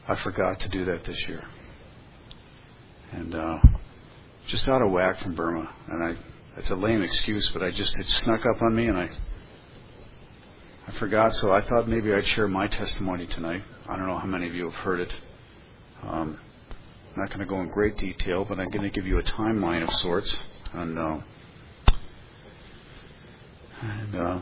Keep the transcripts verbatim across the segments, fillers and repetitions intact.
I forgot to do that this year. And uh, just out of whack from Burma. And I, it's a lame excuse, but I just, it snuck up on me and I, I forgot. So I thought maybe I'd share my testimony tonight. I don't know how many of you have heard it. Um, I'm not going to go in great detail, but I'm going to give you a timeline of sorts. And, uh, and uh,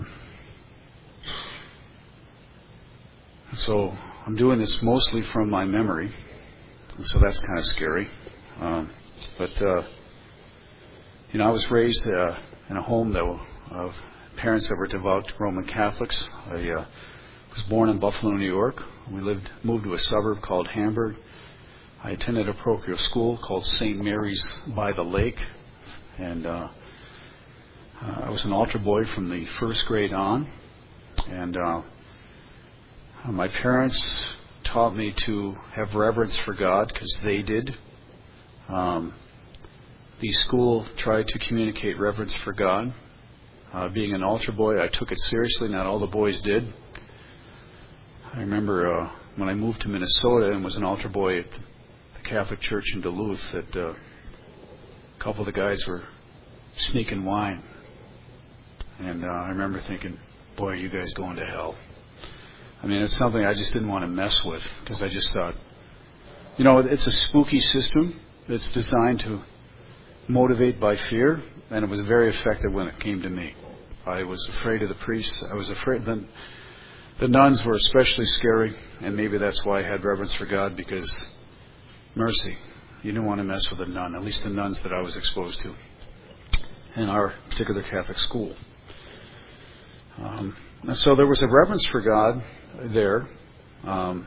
so I'm doing this mostly from my memory, and so that's kind of scary. Um, but, uh, you know, I was raised uh, in a home that of parents that were devout Roman Catholics. I uh, was born in Buffalo, New York. We lived, moved to a suburb called Hamburg. I attended a parochial school called Saint Mary's by the Lake, and uh, uh, I was an altar boy from the first grade on. And uh, my parents taught me to have reverence for God because they did. Um, the school tried to communicate reverence for God. Uh, being an altar boy, I took it seriously. Not all the boys did. I remember uh, when I moved to Minnesota and was an altar boy at the Catholic Church in Duluth, that uh, a couple of the guys were sneaking wine. And uh, I remember thinking, boy, are you guys going to hell. I mean, it's something I just didn't want to mess with because I just thought, you know, it's a spooky system. It's designed to motivate by fear, and it was very effective when it came to me. I was afraid of the priests. I was afraid the, the nuns were especially scary, and maybe that's why I had reverence for God, because mercy, you didn't want to mess with a nun, at least the nuns that I was exposed to in our particular Catholic school. Um, and so there was a reverence for God there. Um,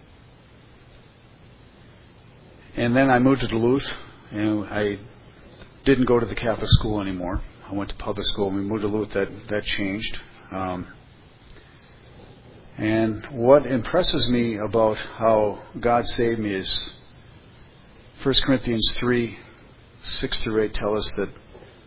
and then I moved to Duluth, and I didn't go to the Catholic school anymore. I went to public school. When we moved to Duluth, that, that changed. Um, and what impresses me about how God saved me is First Corinthians three, six through eight tell us that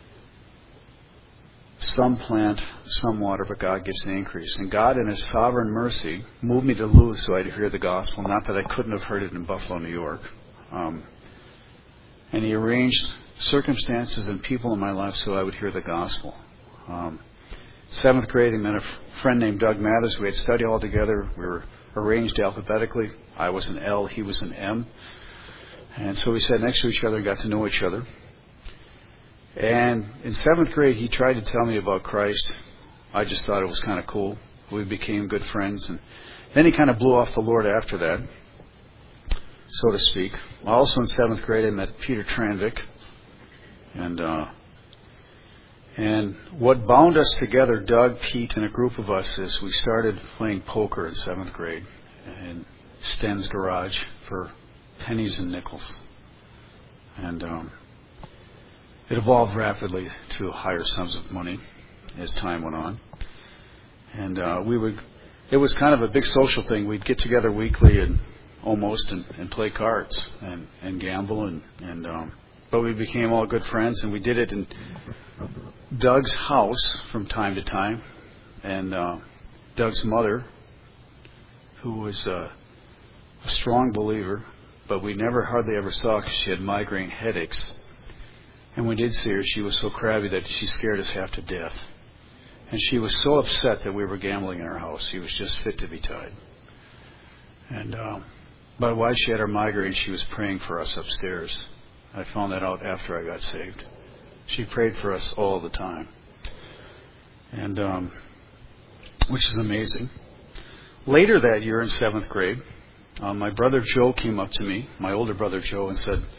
some plant, some water, but God gives the increase. And God, in His sovereign mercy, moved me to Duluth so I'd hear the gospel. Not that I couldn't have heard it in Buffalo, New York. Um, and He arranged circumstances and people in my life so I would hear the gospel. Um, seventh grade, I met a f- friend named Doug Mathers. We had studied all together. We were arranged alphabetically. I was an L, he was an M. And so we sat next to each other and got to know each other. And in seventh grade, he tried to tell me about Christ. I just thought it was kind of cool. We became good friends. And then he kind of blew off the Lord after that, so to speak. Also in seventh grade, I met Peter Tranvik. And uh, and what bound us together, Doug, Pete, and a group of us, is we started playing poker in seventh grade in Sten's garage for pennies and nickels. And um, it evolved rapidly to higher sums of money as time went on. And uh, we would, it was kind of a big social thing. We'd get together weekly and almost and, and play cards and, and gamble. And, and um, but we became all good friends, and we did it in Doug's house from time to time. And uh, Doug's mother, who was uh, a strong believer, but we never hardly ever saw her because she had migraine headaches. And when we did see her, she was so crabby that she scared us half to death. And she was so upset that we were gambling in her house. She was just fit to be tied. And uh, but while she had her migraine, she was praying for us upstairs. I found that out after I got saved. She prayed for us all the time. And um, which is amazing. Later that year in seventh grade, uh, my brother Joe came up to me, my older brother Joe, and said,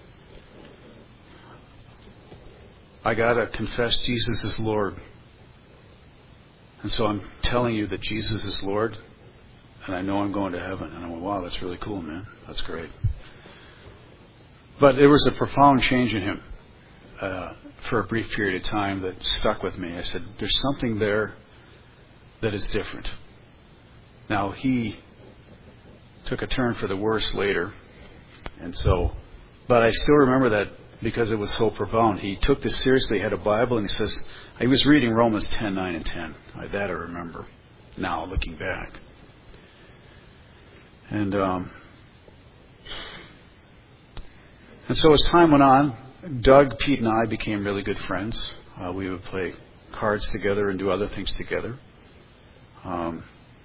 I got to confess Jesus is Lord. And so I'm telling you that Jesus is Lord, and I know I'm going to heaven. And I went, wow, that's really cool, man. That's great. But there was a profound change in him uh, for a brief period of time that stuck with me. I said, there's something there that is different. Now, he took a turn for the worse later. And so, but I still remember that because it was so profound. He took this seriously, had a Bible, and he says, he was reading Romans ten, nine, and ten. That I remember now, looking back. And um, And so as time went on, Doug, Pete, and I became really good friends. Uh, we would play cards together and do other things together. Um,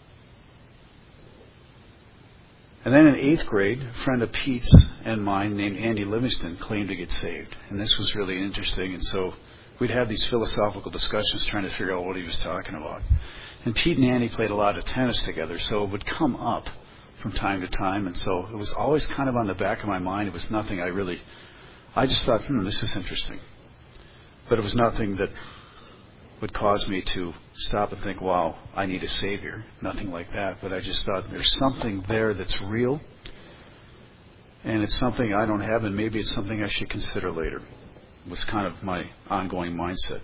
and then in eighth grade, a friend of Pete's and mine named Andy Livingston claimed to get saved. And this was really interesting. And so we'd have these philosophical discussions trying to figure out what he was talking about. And Pete and Andy played a lot of tennis together, so it would come up from time to time. And so it was always kind of on the back of my mind. It was nothing I really, I just thought, hmm, this is interesting. But it was nothing that would cause me to stop and think, wow, I need a Savior. Nothing like that. But I just thought there's something there that's real. And it's something I don't have, and maybe it's something I should consider later. It was kind of my ongoing mindset.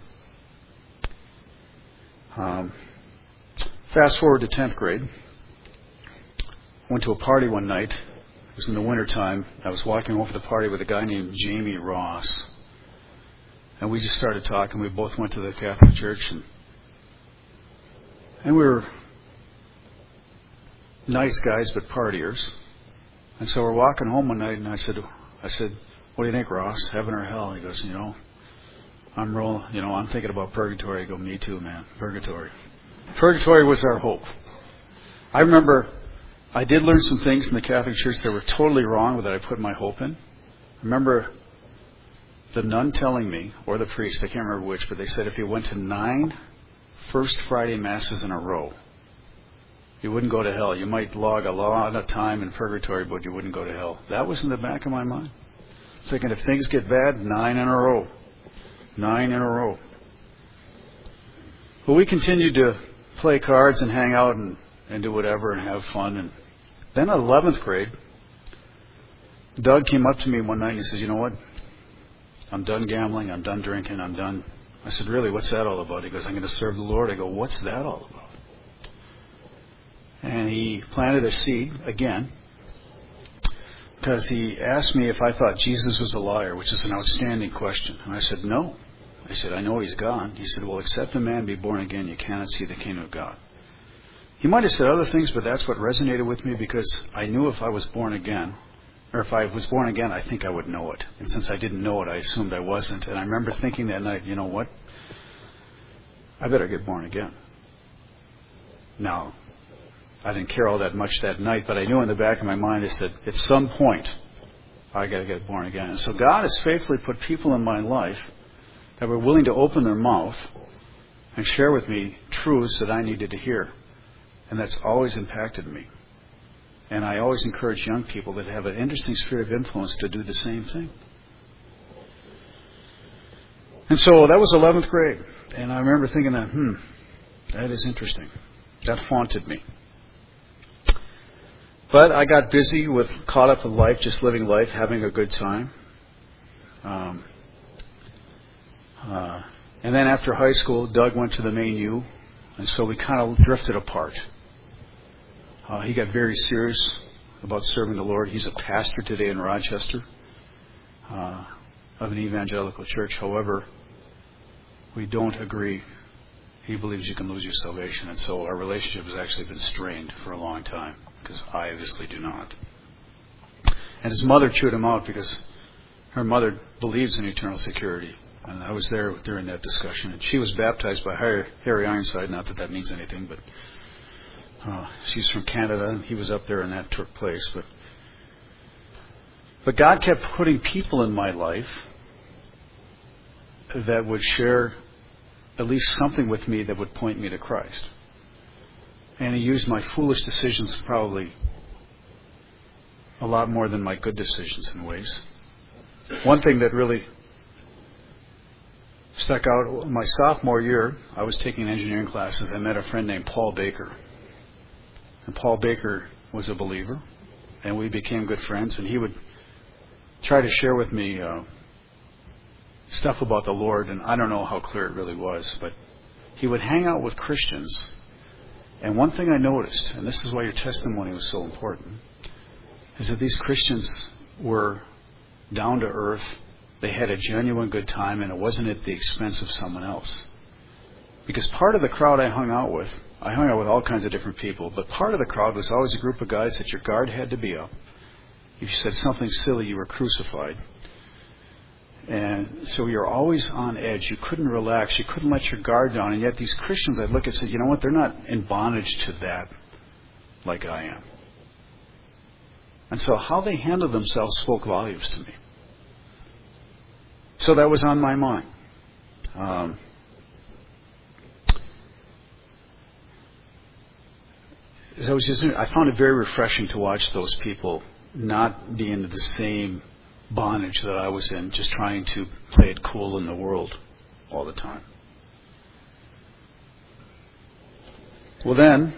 Um, fast forward to tenth grade. Went to a party one night. It was in the wintertime. I was walking over to the party with a guy named Jamie Ross. And we just started talking. We both went to the Catholic Church. And, and we were nice guys, but partiers. And so we're walking home one night, and I said, I said, what do you think, Ross? Heaven or hell? He goes, you know, I'm rolling, you know, I'm thinking about purgatory. I go, me too, man. Purgatory. Purgatory was our hope. I remember I did learn some things in the Catholic Church that were totally wrong that I put my hope in. I remember the nun telling me, or the priest, I can't remember which, but they said if you went to nine First Friday Masses in a row, you wouldn't go to hell. You might log a lot of time in purgatory, but you wouldn't go to hell. That was in the back of my mind. Thinking if things get bad, nine in a row. Nine in a row. But we continued to play cards and hang out and, and do whatever and have fun. And then in eleventh grade, Doug came up to me one night and he says, you know what? I'm done gambling. I'm done drinking. I'm done. I said, really, what's that all about? He goes, I'm going to serve the Lord. I go, what's that all about? And he planted a seed again because he asked me if I thought Jesus was a liar, which is an outstanding question. And I said, no. I said, I know he's God. He said, well, except a man be born again, you cannot see the kingdom of God. He might have said other things, but that's what resonated with me because I knew if I was born again, or if I was born again, I think I would know it. And since I didn't know it, I assumed I wasn't. And I remember thinking that night, you know what? I better get born again. Now, I didn't care all that much that night, but I knew in the back of my mind, I said, at some point, I got to get born again. And so God has faithfully put people in my life that were willing to open their mouth and share with me truths that I needed to hear. And that's always impacted me. And I always encourage young people that have an interesting sphere of influence to do the same thing. And so that was eleventh grade. And I remember thinking that, hmm, that is interesting. That haunted me. But I got busy with, caught up with life, just living life, having a good time. Um, uh, and then after high school, Doug went to the Maine U. And so we kind of drifted apart. Uh, he got very serious about serving the Lord. He's a pastor today in Rochester uh, of an evangelical church. However, we don't agree. He believes you can lose your salvation. And so our relationship has actually been strained for a long time because I obviously do not. And his mother chewed him out because her mother believes in eternal security. And I was there during that discussion. And she was baptized by Harry Ironside. Not that that means anything, but Uh, she's from Canada, and he was up there, and that took place. But, but God kept putting people in my life that would share at least something with me that would point me to Christ. And He used my foolish decisions probably a lot more than my good decisions in ways. One thing that really stuck out, my sophomore year, I was taking engineering classes. I met a friend named Paul Baker. And Paul Baker was a believer, and we became good friends. And he would try to share with me uh, stuff about the Lord, and I don't know how clear it really was, but he would hang out with Christians. And one thing I noticed, and this is why your testimony was so important, is that these Christians were down to earth. They had a genuine good time, and it wasn't at the expense of someone else. Because part of the crowd I hung out with, I hung out with all kinds of different people, but part of the crowd was always a group of guys that your guard had to be up. If you said something silly, you were crucified. And so you're always on edge. You couldn't relax. You couldn't let your guard down. And yet these Christians, I'd look and say, you know what? They're not in bondage to that like I am. And so how they handled themselves spoke volumes to me. So that was on my mind. Um, I was just, I found it very refreshing to watch those people not be into the same bondage that I was in, just trying to play it cool in the world all the time. Well then,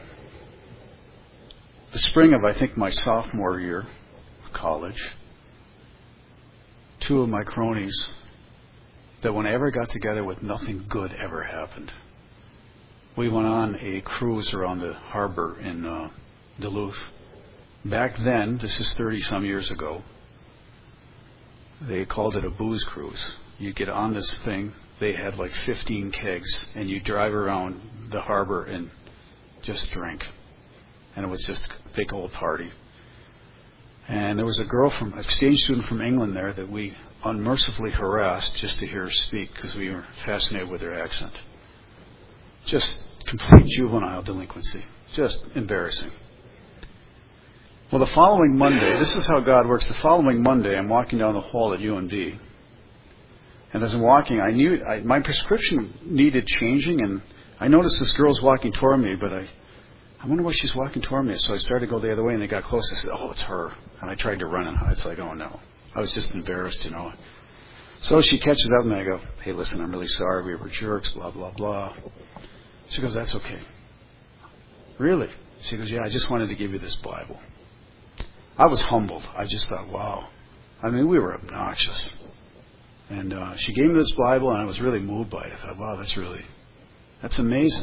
the spring of, I think, my sophomore year of college, two of my cronies, that when I ever got together with, nothing good ever happened. We went on a cruise around the harbor in uh, Duluth. Back then, this is thirty-some years ago, they called it a booze cruise. You get on this thing, they had like fifteen kegs, and you drive around the harbor and just drink. And it was just a big old party. And there was a girl from, an exchange student from England there that we unmercifully harassed just to hear her speak because we were fascinated with her accent. Just complete juvenile delinquency. Just embarrassing. Well, the following Monday, this is how God works. The following Monday, I'm walking down the hall at U M D. And as I'm walking, I knew I, my prescription needed changing. And I noticed this girl's walking toward me, but I, I wonder why she's walking toward me. So I started to go the other way, and they got close. I said, oh, it's her. And I tried to run and hide. It's like, oh, no. I was just embarrassed, you know. So she catches up, and I go, hey, listen, I'm really sorry. We were jerks, blah, blah, blah. She goes, that's okay. Really? She goes, yeah, I just wanted to give you this Bible. I was humbled. I just thought, wow. I mean, we were obnoxious. And uh, she gave me this Bible, and I was really moved by it. I thought, wow, that's really, that's amazing.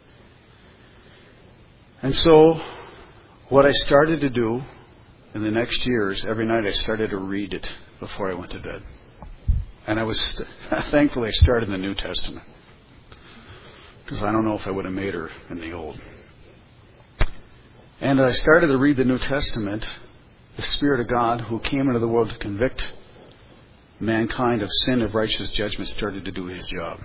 And so what I started to do in the next years, every night I started to read it before I went to bed. And I was, thankfully, I started in the New Testament. Because I don't know if I would have made her in the Old. And I started to read the New Testament. The Spirit of God, who came into the world to convict mankind of sin, of righteous judgment, started to do his job.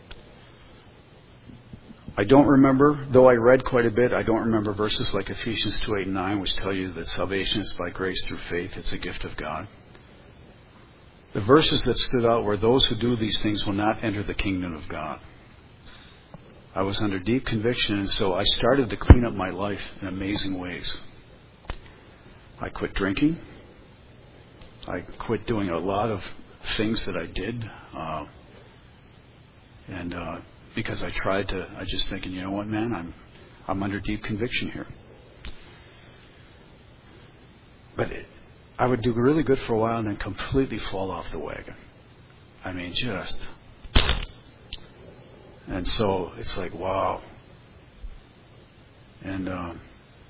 I don't remember, though I read quite a bit, I don't remember verses like Ephesians two, eight, and nine, which tell you that salvation is by grace through faith. It's a gift of God. The verses that stood out were, those who do these things will not enter the kingdom of God. I was under deep conviction, and so I started to clean up my life in amazing ways. I quit drinking. I quit doing a lot of things that I did. Uh, and uh, because I tried to, I just thinking, you know what, man, I'm I'm under deep conviction here. But it, I would do really good for a while and then completely fall off the wagon. I mean, just. And so it's like, wow. And um,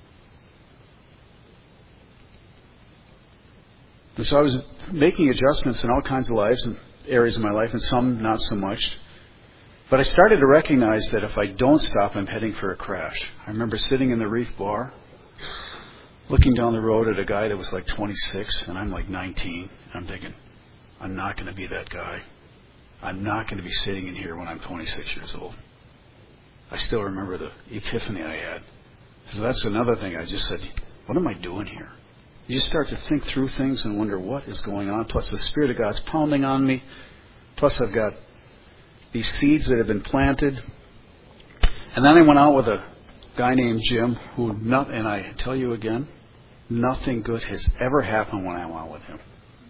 and so I was making adjustments in all kinds of lives and areas of my life, and some not so much. But I started to recognize that if I don't stop, I'm heading for a crash. I remember sitting in the Reef Bar, looking down the road at a guy that was like twenty-six, and I'm like nineteen. And I'm thinking, I'm not going to be that guy. I'm not going to be sitting in here when I'm twenty-six years old. I still remember the epiphany I had. So that's another thing. I just said, what am I doing here? You just start to think through things and wonder what is going on. Plus the Spirit of God's pounding on me. Plus I've got these seeds that have been planted. And then I went out with a guy named Jim, who, not, and I tell you again, nothing good has ever happened when I went out with him.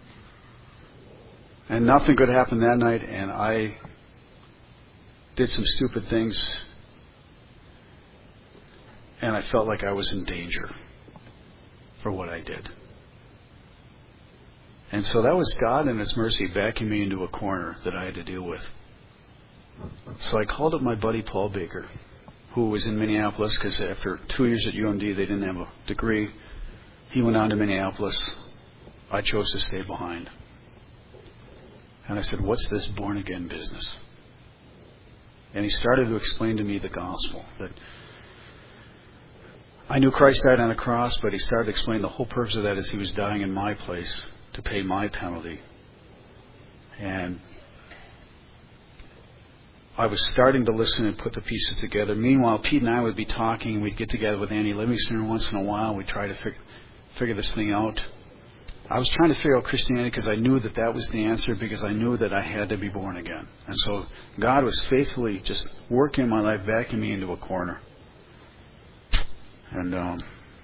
And nothing good happened that night, and I did some stupid things, and I felt like I was in danger for what I did. And so that was God in His mercy backing me into a corner that I had to deal with. So I called up my buddy Paul Baker, who was in Minneapolis, because after two years at U M D, they didn't have a degree. He went on to Minneapolis. I chose to stay behind. And I said, what's this born-again business? And he started to explain to me the gospel. That I knew Christ died on a cross, but he started to explain the whole purpose of that is He was dying in my place to pay my penalty. And I was starting to listen and put the pieces together. Meanwhile, Pete and I would be talking, and we'd get together with Andy Livingston once in a while. We'd try to fig- figure this thing out. I was trying to figure out Christianity because I knew that that was the answer, because I knew that I had to be born again. And so God was faithfully just working in my life, backing me into a corner. And um,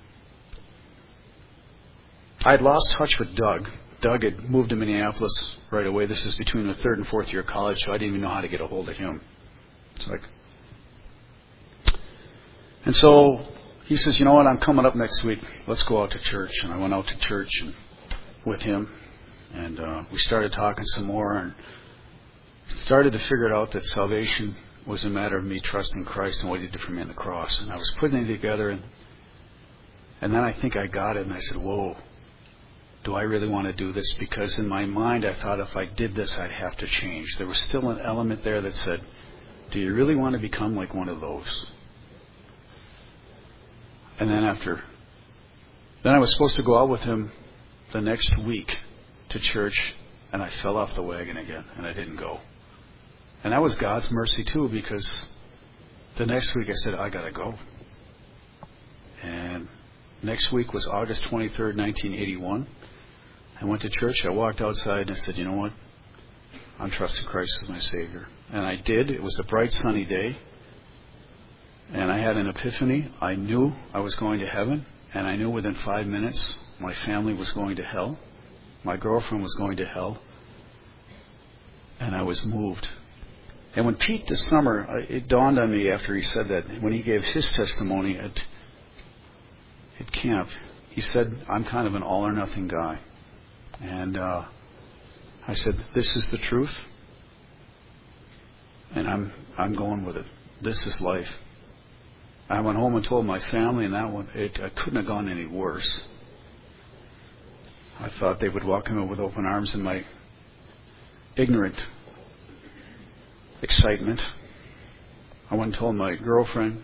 I had lost touch with Doug. Doug had moved to Minneapolis right away. This is between the third and fourth year of college, so I didn't even know how to get a hold of him. It's like, and so he says, you know what, I'm coming up next week. Let's go out to church. And I went out to church and with him, and uh, we started talking some more, and started to figure it out that salvation was a matter of me trusting Christ and what He did for me on the cross. And I was putting it together, and and then I think I got it, and I said, whoa, do I really want to do this? Because in my mind I thought if I did this I'd have to change. There was still an element there that said, do you really want to become like one of those? And then after, then I was supposed to go out with him the next week to church, and I fell off the wagon again, and I didn't go. And that was God's mercy too, because the next week I said, I gotta go. And next week was August twenty-third, nineteen eighty-one. I went to church, I walked outside, and I said, you know what? I'm trusting Christ as my Savior. And I did. It was a bright, sunny day. And I had an epiphany. I knew I was going to heaven, and I knew within five minutes my family was going to hell. My girlfriend was going to hell. And I was moved. And when Pete this summer, it dawned on me after he said that, when he gave his testimony at, at camp, he said, I'm kind of an all or nothing guy. And uh, I said, this is the truth. And I'm I'm going with it. This is life. I went home and told my family, and that one, it, it couldn't have gone any worse. I thought they would welcome me with open arms in my ignorant excitement. I went and told my girlfriend,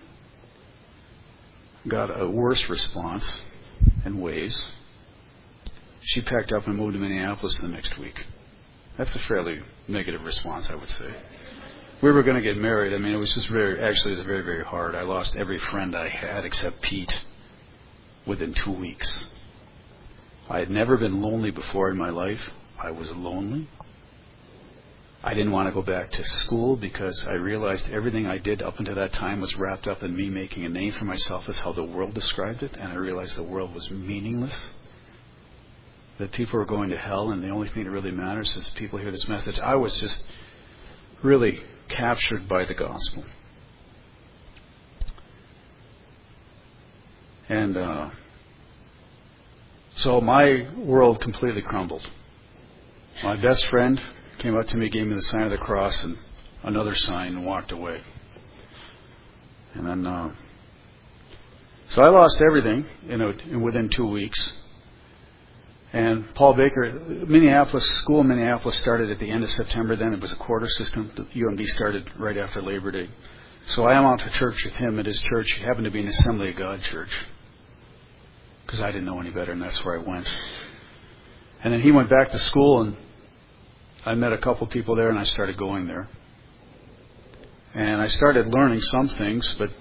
got a worse response in ways. She packed up and moved to Minneapolis the next week. That's a fairly negative response, I would say. We were going to get married. I mean, it was just very, actually, it was very, very hard. I lost every friend I had except Pete within two weeks. I had never been lonely before in my life. I was lonely. I didn't want to go back to school because I realized everything I did up until that time was wrapped up in me making a name for myself as how the world described it, and I realized the world was meaningless, that people were going to hell, and the only thing that really matters is people hear this message. I was just really captured by the gospel. And uh, so my world completely crumbled. My best friend came up to me, gave me the sign of the cross and another sign, and walked away. And then, uh, so I lost everything, you know, within two weeks. And Paul Baker, Minneapolis, school in Minneapolis started at the end of September then. It was a quarter system. The U M B started right after Labor Day. So I am out to church with him at his church. It happened to be an Assembly of God church, because I didn't know any better, and that's where I went. And then he went back to school, and I met a couple people there, and I started going there. And I started learning some things, but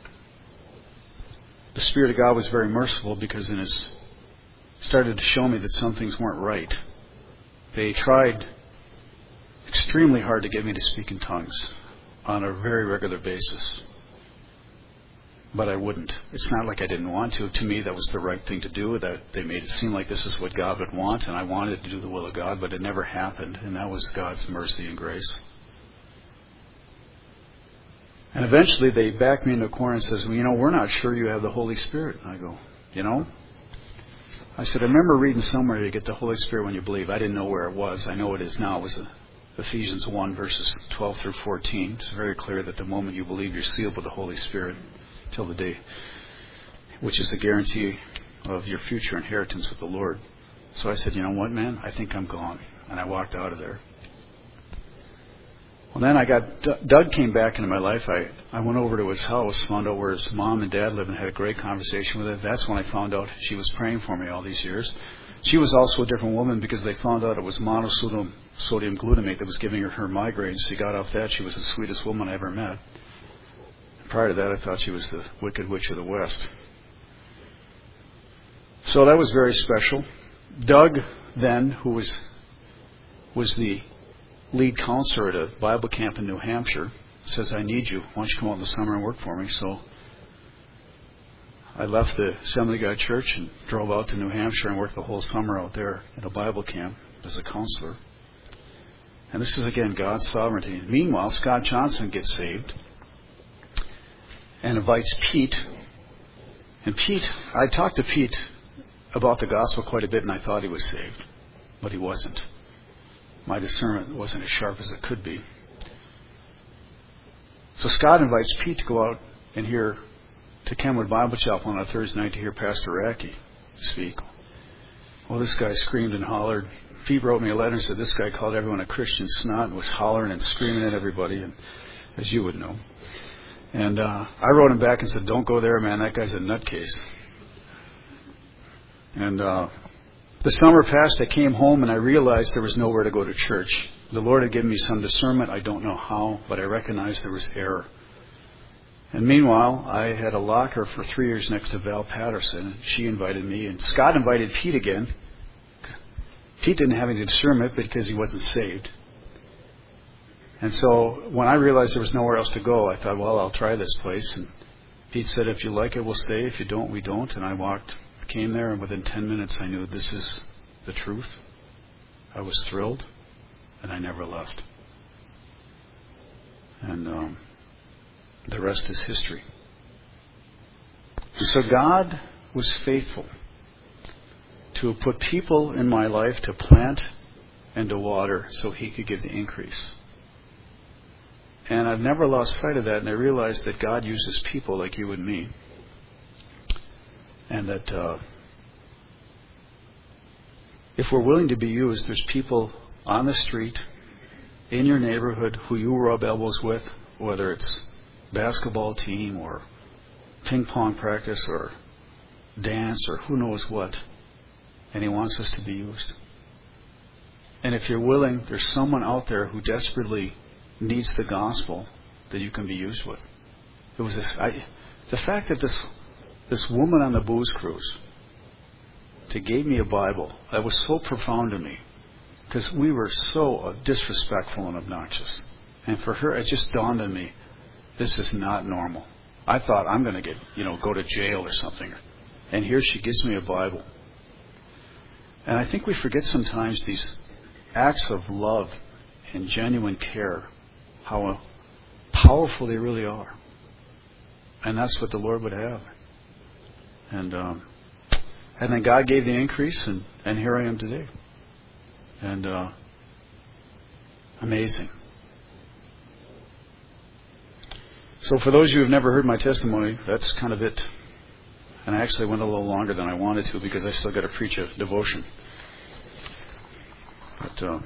the Spirit of God was very merciful, because in his started to show me that some things weren't right. They tried extremely hard to get me to speak in tongues on a very regular basis. But I wouldn't. It's not like I didn't want to. To me, that was the right thing to do. That they made it seem like this is what God would want, and I wanted to do the will of God, but it never happened, and that was God's mercy and grace. And eventually they backed me into a corner and says, well, you know, we're not sure you have the Holy Spirit. And I go, you know? I said, I remember reading somewhere you get the Holy Spirit when you believe. I didn't know where it was. I know it is now. It was Ephesians one, verses twelve through fourteen. It's very clear that the moment you believe, you're sealed with the Holy Spirit till the day, which is a guarantee of your future inheritance with the Lord. So I said, you know what, man? I think I'm gone. And I walked out of there. Well, then I got, Doug came back into my life. I, I went over to his house, found out where his mom and dad lived, and had a great conversation with her. That's when I found out she was praying for me all these years. She was also a different woman because they found out it was monosodium sodium glutamate that was giving her her migraines. She got off that. She was the sweetest woman I ever met. Prior to that, I thought she was the Wicked Witch of the West. So that was very special. Doug, then, who was was the lead counselor at a Bible camp in New Hampshire, says, I need you. Why don't you come out in the summer and work for me? So I left the Assembly God Church and drove out to New Hampshire and worked the whole summer out there at a Bible camp as a counselor. And this is, again, God's sovereignty. Meanwhile, Scott Johnson gets saved and invites Pete. And Pete, I talked to Pete about the gospel quite a bit, and I thought he was saved, but he wasn't. My discernment wasn't as sharp as it could be. So Scott invites Pete to go out and hear to Kenwood Bible Chapel on a Thursday night to hear Pastor Racky speak. Well, this guy screamed and hollered. Pete wrote me a letter and said this guy called everyone a Christian snot and was hollering and screaming at everybody, and as you would know. And uh, I wrote him back and said, don't go there, man. That guy's a nutcase. And uh, the summer passed. I came home and I realized there was nowhere to go to church. The Lord had given me some discernment. I don't know how, but I recognized there was error. And meanwhile, I had a locker for three years next to Val Patterson, and she invited me. And Scott invited Pete again. Pete didn't have any discernment because he wasn't saved. And so when I realized there was nowhere else to go, I thought, well, I'll try this place. And Pete said, if you like it, we'll stay. If you don't, we don't. And I walked, came there, and within ten minutes I knew this is the truth. I was thrilled, and I never left. And um, the rest is history. And so God was faithful to put people in my life to plant and to water so He could give the increase. And I've never lost sight of that, and I realized that God uses people like you and me. And that uh, if we're willing to be used, there's people on the street, in your neighborhood, who you rub elbows with, whether it's basketball team or ping pong practice or dance or who knows what. And He wants us to be used. And if you're willing, there's someone out there who desperately needs the gospel that you can be used with. It was this, I, the fact that this this woman on the booze cruise to gave me a Bible, that was so profound to me, because we were so uh, disrespectful and obnoxious. And for her, it just dawned on me, this is not normal. I thought I'm going to get, you know, go to jail or something. And here she gives me a Bible. And I think we forget sometimes these acts of love and genuine care, how powerful they really are. And that's what the Lord would have. And um, and then God gave the increase, and, and here I am today. And uh, amazing. So for those of you who have never heard my testimony, that's kind of it. And I actually went a little longer than I wanted to because I still got to preach a devotion. But uh,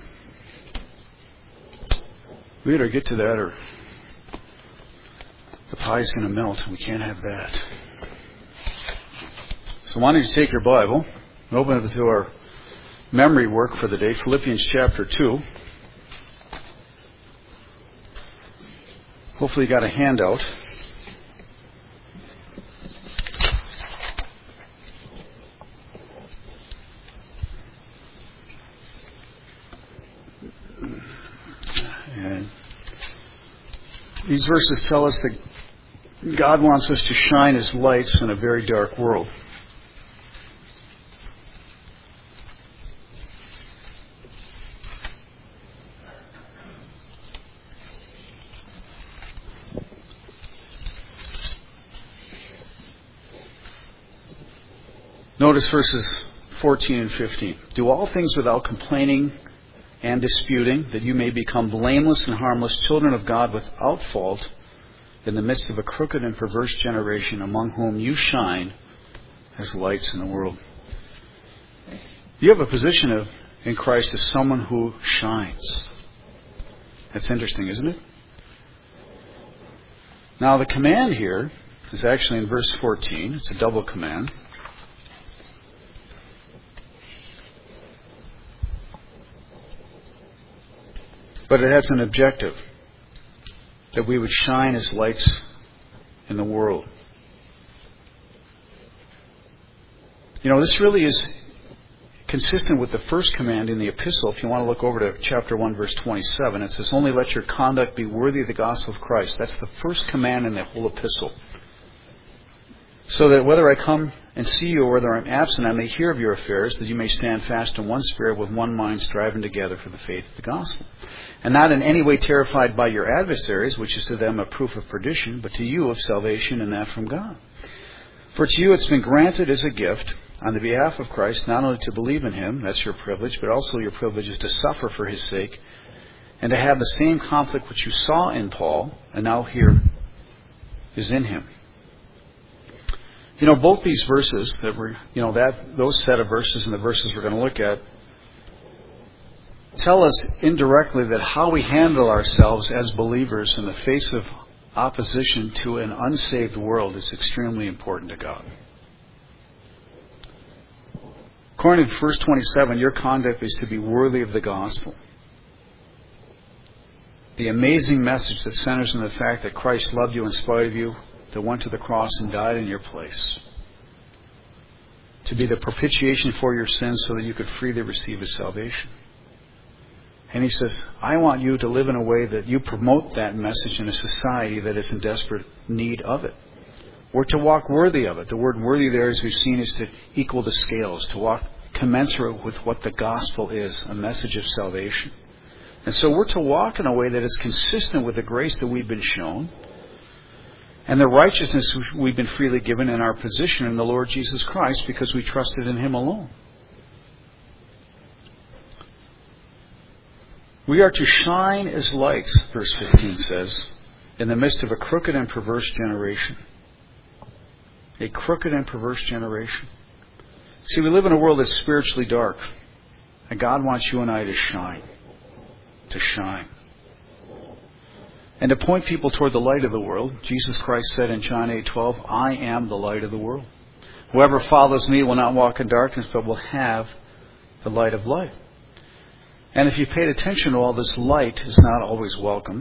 we better get to that, or the pie's going to melt, and we can't have that. So why don't you take your Bible and open it to our memory work for the day, Philippians chapter two. Hopefully you got a handout. And these verses tell us that God wants us to shine His lights in a very dark world. Notice verses fourteen and fifteen. Do all things without complaining and disputing, that you may become blameless and harmless, children of God without fault, in the midst of a crooked and perverse generation, among whom you shine as lights in the world. You have a position of, in Christ as someone who shines. That's interesting, isn't it? Now the command here is actually in verse fourteen. It's a double command. But it has an objective, that we would shine as lights in the world. You know, this really is consistent with the first command in the epistle. If you want to look over to chapter one, verse twenty-seven, it says, only let your conduct be worthy of the gospel of Christ. That's the first command in the whole epistle. So that whether I come and see you or whether I'm absent, I may hear of your affairs, that you may stand fast in one spirit with one mind, striving together for the faith of the gospel. And not in any way terrified by your adversaries, which is to them a proof of perdition, but to you of salvation, and that from God. For to you it's been granted as a gift, on the behalf of Christ, not only to believe in Him, that's your privilege, but also your privilege is to suffer for His sake, and to have the same conflict which you saw in Paul, and now here is in him. You know, both these verses that we're, you know, that those set of verses and the verses we're going to look at tell us indirectly that how we handle ourselves as believers in the face of opposition to an unsaved world is extremely important to God. According to verse twenty-seven, your conduct is to be worthy of the gospel. The amazing message that centers on the fact that Christ loved you in spite of you, that went to the cross and died in your place, to be the propitiation for your sins so that you could freely receive His salvation. And He says, I want you to live in a way that you promote that message in a society that is in desperate need of it. Or to walk worthy of it. The word worthy there, as we've seen, is to equal the scales, to walk commensurate with what the gospel is, a message of salvation. And so we're to walk in a way that is consistent with the grace that we've been shown and the righteousness we've been freely given in our position in the Lord Jesus Christ because we trusted in Him alone. We are to shine as lights, verse fifteen says, in the midst of a crooked and perverse generation. A crooked and perverse generation. See, we live in a world that's spiritually dark. And God wants you and I to shine. To shine. And to point people toward the light of the world. Jesus Christ said in John eight twelve, I am the light of the world. Whoever follows me will not walk in darkness, but will have the light of life. And if you paid attention to all this, light is not always welcome.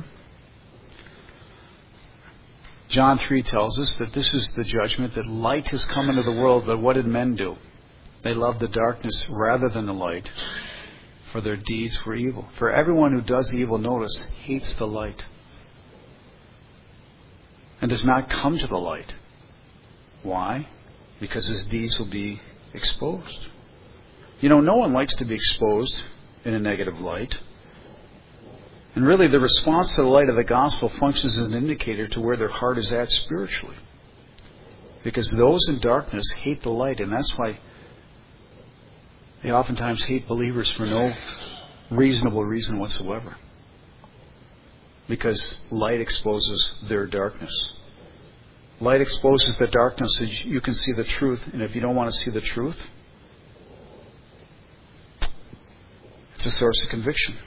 John three tells us that this is the judgment, that light has come into the world, but what did men do? They loved the darkness rather than the light, for their deeds were evil. For everyone who does evil, notice, hates the light and does not come to the light. Why? Because his deeds will be exposed. You know, no one likes to be exposed in a negative light. And really, the response to the light of the gospel functions as an indicator to where their heart is at spiritually. Because those in darkness hate the light, and that's why they oftentimes hate believers for no reasonable reason whatsoever. Because light exposes their darkness. Light exposes the darkness so you can see the truth, and if you don't want to see the truth, it's a source of conviction.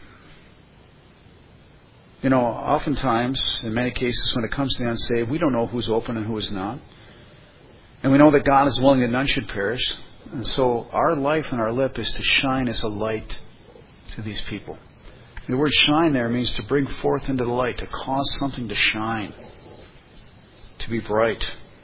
You know, oftentimes, in many cases, when it comes to the unsaved, we don't know who's open and who is not. And we know that God is willing that none should perish. And so our life and our lip is to shine as a light to these people. The word shine there means to bring forth into the light, to cause something to shine, to be bright.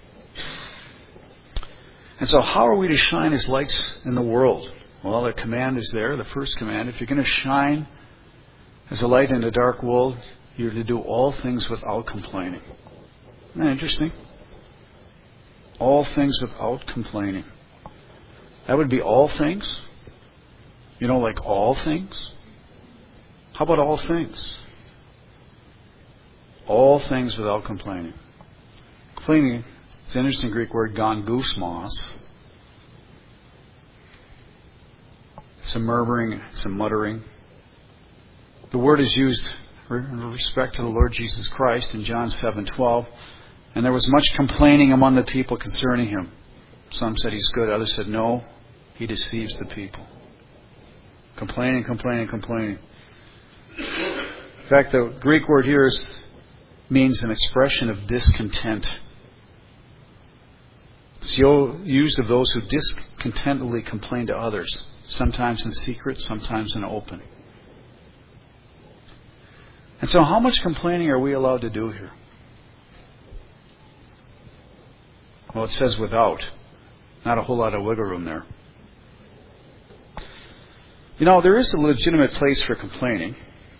And so how are we to shine as lights in the world? Well, the command is there, the first command. If you're going to shine as a light in a dark world, you're to do all things without complaining. Isn't that interesting? All things without complaining. That would be all things. You know, like all things. How about all things? All things without complaining. Complaining, it's an interesting Greek word, gongousmos. It's a murmuring, it's a muttering. The word is used in respect to the Lord Jesus Christ in John seven twelve. And there was much complaining among the people concerning him. Some said he's good, others said no, he deceives the people. Complaining, complaining, complaining. In fact, the Greek word here is, means an expression of discontent. It's used of those who discontentedly complain to others, sometimes in secret, sometimes in open. And so how much complaining are we allowed to do here? Well, it says without. Not a whole lot of wiggle room there. You know, there is a legitimate place for complaining,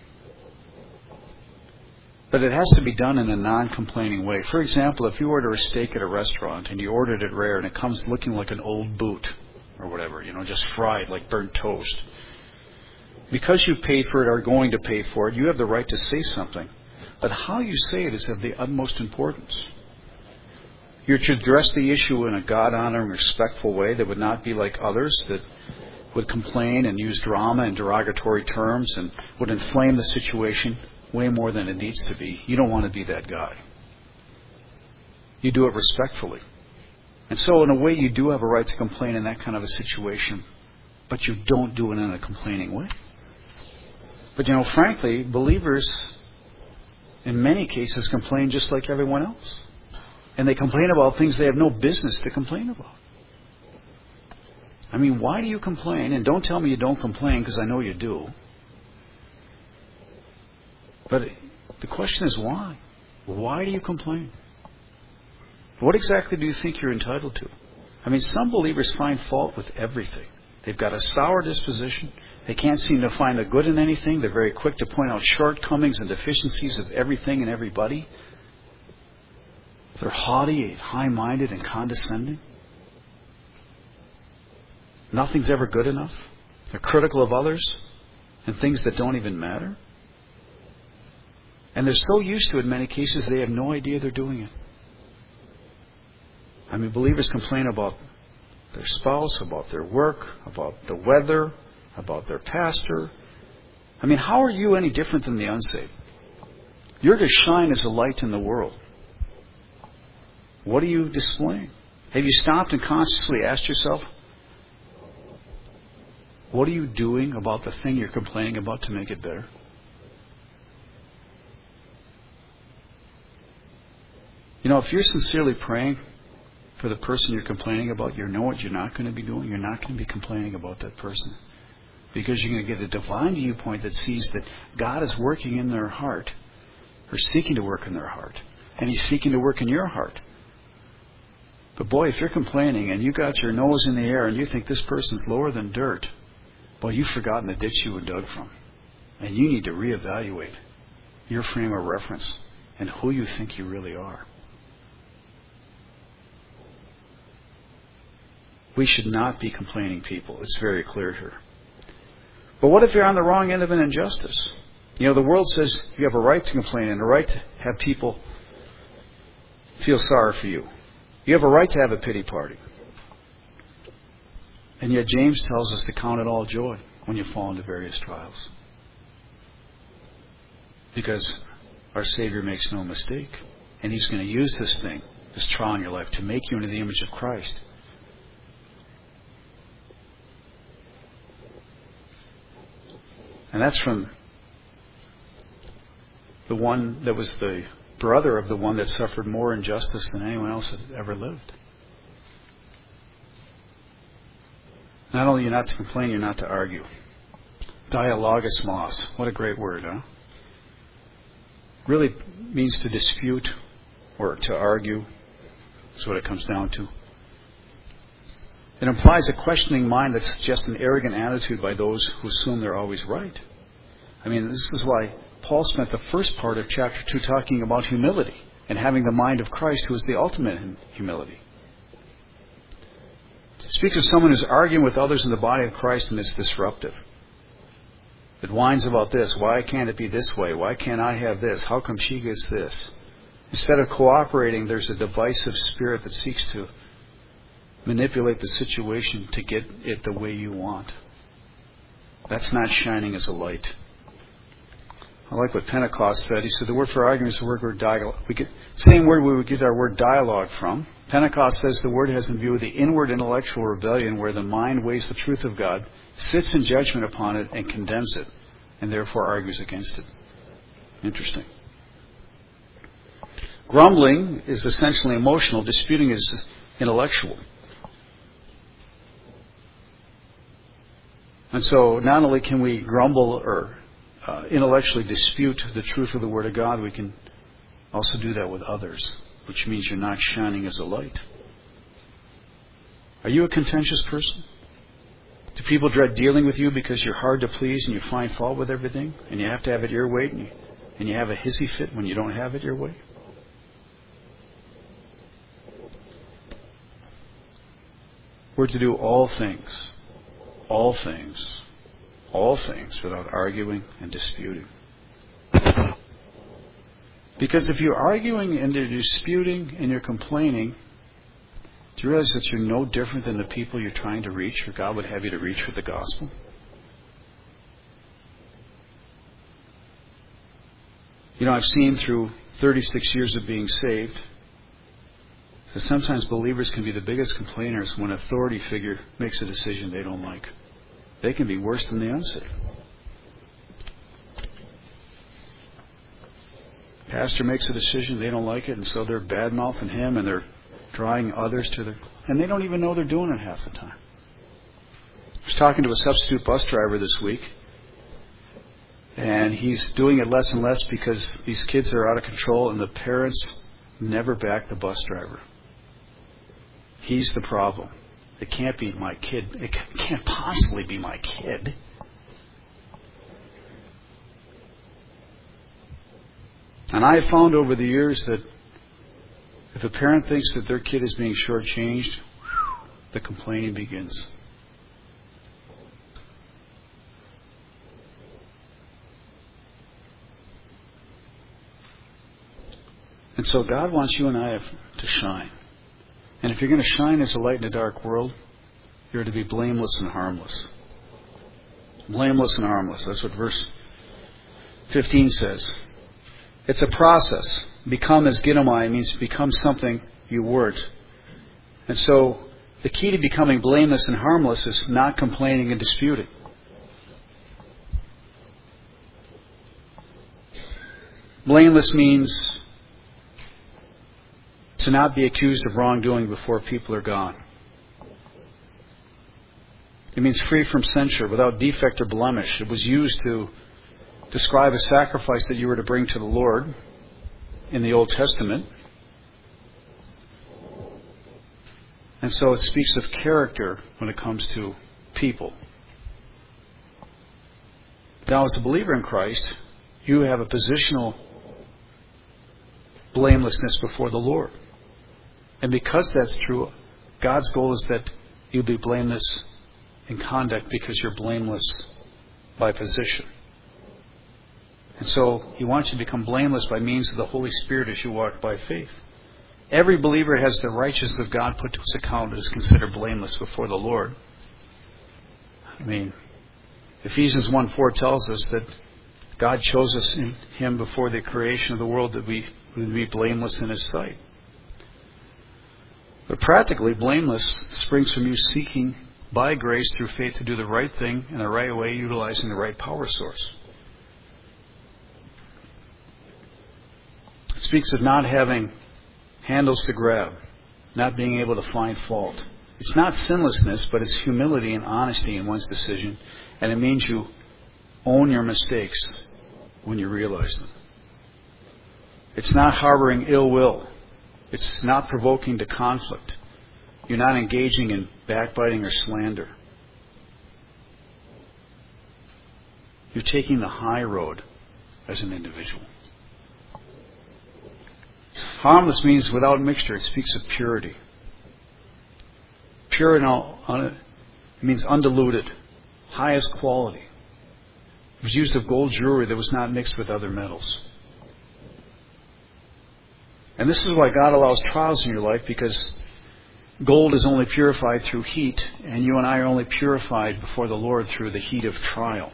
but it has to be done in a non-complaining way. For example, if you order a steak at a restaurant and you ordered it rare and it comes looking like an old boot or whatever, you know, just fried like burnt toast, because you paid for it or are going to pay for it, you have the right to say something. But how you say it is of the utmost importance. You're to address the issue in a God-honoring, respectful way that would not be like others that would complain and use drama and derogatory terms and would inflame the situation way more than it needs to be. You don't want to be that guy. You do it respectfully. And so in a way you do have a right to complain in that kind of a situation, but you don't do it in a complaining way. But you know, frankly, believers in many cases complain just like everyone else. And they complain about things they have no business to complain about. I mean, why do you complain? And don't tell me you don't complain, because I know you do. But the question is why? Why do you complain? What exactly do you think you're entitled to? I mean, some believers find fault with everything. They've got a sour disposition. They can't seem to find the good in anything. They're very quick to point out shortcomings and deficiencies of everything and everybody. They're haughty, high-minded, and condescending. Nothing's ever good enough. They're critical of others and things that don't even matter. And they're so used to it in many cases they have no idea they're doing it. I mean, believers complain about their spouse, about their work, about the weather, about their pastor. I mean, how are you any different than the unsaved? You're to shine as a light in the world. What are you displaying? Have you stopped and consciously asked yourself, what are you doing about the thing you're complaining about to make it better? You know, if you're sincerely praying for the person you're complaining about, you know what you're not going to be doing? You're not going to be complaining about that person. Because you're going to get a divine viewpoint that sees that God is working in their heart, or seeking to work in their heart. And He's seeking to work in your heart. But boy, if you're complaining and you got your nose in the air and you think this person's lower than dirt, boy, you've forgotten the ditch you were dug from. And you need to reevaluate your frame of reference and who you think you really are. We should not be complaining people. It's very clear here. But what if you're on the wrong end of an injustice? You know, the world says you have a right to complain and a right to have people feel sorry for you. You have a right to have a pity party. And yet James tells us to count it all joy when you fall into various trials. Because our Savior makes no mistake. And He's going to use this thing, this trial in your life, to make you into the image of Christ. And that's from the one that was the brother of the one that suffered more injustice than anyone else had ever lived. Not only are you not to complain, you're not to argue. Dialogismos. What a great word, huh? Really means to dispute or to argue. That's what it comes down to. It implies a questioning mind that's just an arrogant attitude by those who assume they're always right. I mean, this is why Paul spent the first part of chapter two talking about humility and having the mind of Christ, who is the ultimate in humility. It speaks of someone who's arguing with others in the body of Christ and it's disruptive. It whines about this. Why can't it be this way? Why can't I have this? How come she gets this? Instead of cooperating, there's a divisive spirit that seeks to manipulate the situation to get it the way you want. That's not shining as a light. I like what Pentecost said. He said the word for argument is the word, word dialogue. We get same word we would get our word dialogue from. Pentecost says the word has in view the inward intellectual rebellion where the mind weighs the truth of God, sits in judgment upon it, and condemns it, and therefore argues against it. Interesting. Grumbling is essentially emotional. Disputing is intellectual. And so not only can we grumble or uh, intellectually dispute the truth of the Word of God, we can also do that with others, which means you're not shining as a light. Are you a contentious person? Do people dread dealing with you because you're hard to please and you find fault with everything and you have to have it your way and you, and you have a hissy fit when you don't have it your way? We're to do all things, all things, all things without arguing and disputing. Because if you're arguing and you're disputing and you're complaining, do you realize that you're no different than the people you're trying to reach or God would have you to reach with the gospel? You know, I've seen through thirty-six years of being saved that sometimes believers can be the biggest complainers when an authority figure makes a decision they don't like. They can be worse than the unsaved. Pastor makes a decision, they don't like it, and so they're bad-mouthing him and they're drawing others to their... And they don't even know they're doing it half the time. I was talking to a substitute bus driver this week, and he's doing it less and less because these kids are out of control and the parents never back the bus driver. He's the problem. It can't be my kid. It can't possibly be my kid. And I have found over the years that if a parent thinks that their kid is being shortchanged, the complaining begins. And so God wants you and I to shine. And if you're going to shine as a light in a dark world, you're to be blameless and harmless. Blameless and harmless. That's what verse fifteen says. It's a process. Become as ginomai means to become something you weren't. And so the key to becoming blameless and harmless is not complaining and disputing. Blameless means to not be accused of wrongdoing before people are gone. It means free from censure, without defect or blemish. It was used to describe a sacrifice that you were to bring to the Lord in the Old Testament. And so it speaks of character when it comes to people. Now, as a believer in Christ, you have a positional blamelessness before the Lord. And because that's true, God's goal is that you be blameless in conduct because you're blameless by position. And so He wants you to become blameless by means of the Holy Spirit as you walk by faith. Every believer has the righteousness of God put to his account and is considered blameless before the Lord. I mean, Ephesians one four tells us that God chose us in Him before the creation of the world that we would be blameless in His sight. But practically, blameless springs from you seeking by grace through faith to do the right thing in the right way, utilizing the right power source. It speaks of not having handles to grab, not being able to find fault. It's not sinlessness, but it's humility and honesty in one's decision, and it means you own your mistakes when you realize them. It's not harboring ill will. It's not provoking to conflict. You're not engaging in backbiting or slander. You're taking the high road as an individual. Harmless means without mixture. It speaks of purity. Pure and all, it means undiluted, highest quality. It was used of gold jewelry that was not mixed with other metals. And this is why God allows trials in your life, because gold is only purified through heat, and you and I are only purified before the Lord through the heat of trial.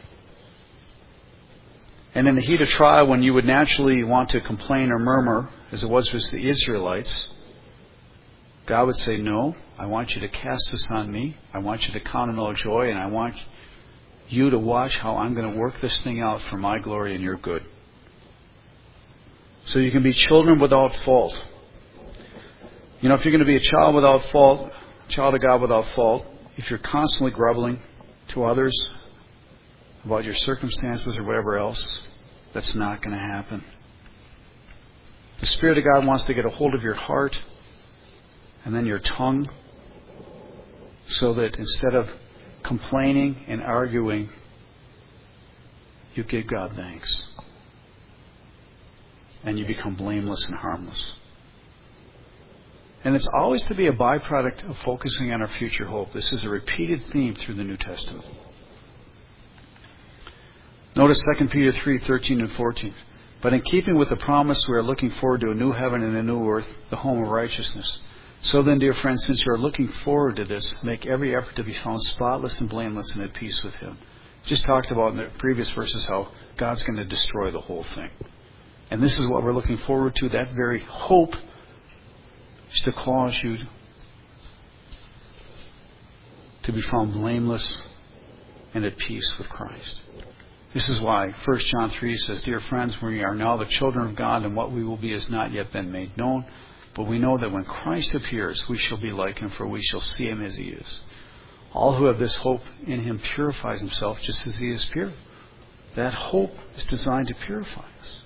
And in the heat of trial, when you would naturally want to complain or murmur, as it was with the Israelites, God would say, no, I want you to cast this on me. I want you to count it all joy, and I want you to watch how I'm going to work this thing out for my glory and your good. So you can be children without fault. You know, if you're going to be a child without fault, child of God without fault, if you're constantly grumbling to others about your circumstances or whatever else, that's not going to happen. The Spirit of God wants to get a hold of your heart and then your tongue, so that instead of complaining and arguing, you give God thanks. And you become blameless and harmless. And it's always to be a byproduct of focusing on our future hope. This is a repeated theme through the New Testament. Notice Second Peter three, thirteen and fourteen. But in keeping with the promise, we are looking forward to a new heaven and a new earth, the home of righteousness. So then, dear friends, since you are looking forward to this, make every effort to be found spotless and blameless and at peace with Him. Just talked about in the previous verses how God's going to destroy the whole thing. And this is what we're looking forward to. That very hope is to cause you to be found blameless and at peace with Christ. This is why First John three says, Dear friends, we are now the children of God, and what we will be has not yet been made known. But we know that when Christ appears, we shall be like Him, for we shall see Him as He is. All who have this hope in Him purifies himself just as He is pure. That hope is designed to purify us.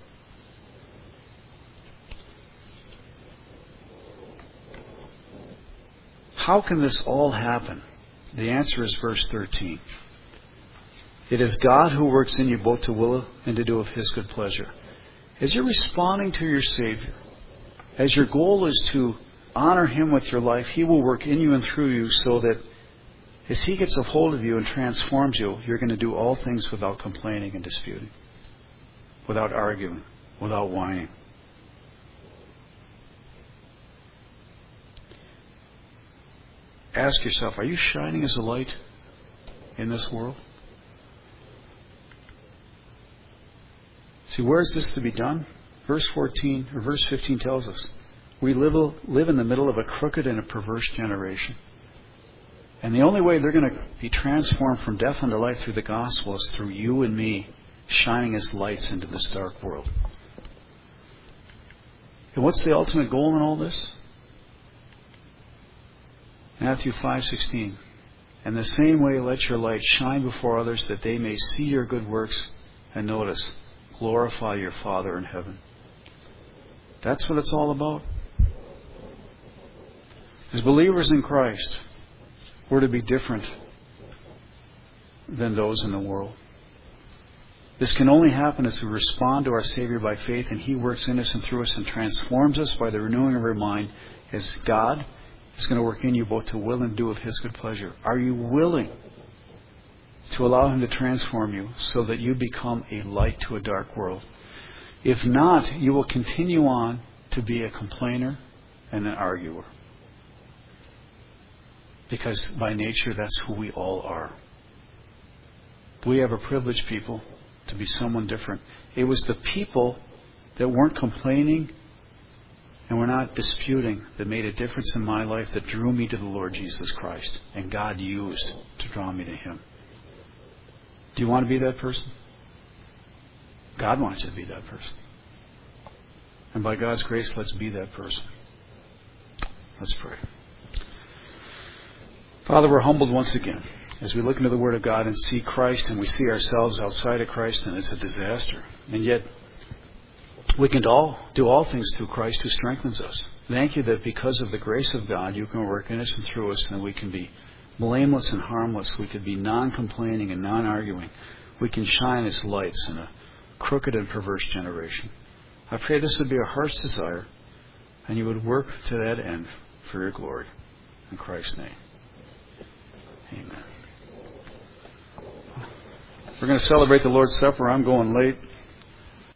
How can this all happen? The answer is verse thirteen. It is God who works in you both to will and to do of His good pleasure. As you're responding to your Savior, as your goal is to honor Him with your life, He will work in you and through you so that as He gets a hold of you and transforms you, you're going to do all things without complaining and disputing, without arguing, without whining. Ask yourself, are you shining as a light in this world? See, where is this to be done? Verse fourteen or verse fifteen tells us, we live, live in the middle of a crooked and a perverse generation. And the only way they're going to be transformed from death unto life through the gospel is through you and me shining as lights into this dark world. And what's the ultimate goal in all this? Matthew five sixteen. In the same way, let your light shine before others, that they may see your good works, and notice, glorify your Father in heaven. That's what it's all about. As believers in Christ, we're to be different than those in the world. This can only happen as we respond to our Savior by faith, and He works in us and through us and transforms us by the renewing of our mind, as God is going to work in you both to will and do of His good pleasure. Are you willing to allow Him to transform you so that you become a light to a dark world? If not, you will continue on to be a complainer and an arguer. Because by nature, that's who we all are. We have a privilege, people, to be someone different. It was the people that weren't complaining and were not disputing that made a difference in my life, that drew me to the Lord Jesus Christ, and God used to draw me to Him. Do you want to be that person? God wants you to be that person. And by God's grace, let's be that person. Let's pray. Father, we're humbled once again as we look into the Word of God and see Christ, and we see ourselves outside of Christ, and it's a disaster. And yet, we can all do all things through Christ who strengthens us. Thank you that because of the grace of God, you can work in us and through us, and that we can be blameless and harmless. We could be non-complaining and non-arguing. We can shine as lights in a crooked and perverse generation. I pray this would be our heart's desire, and you would work to that end for your glory. In Christ's name. Amen. We're going to celebrate the Lord's Supper. I'm going late.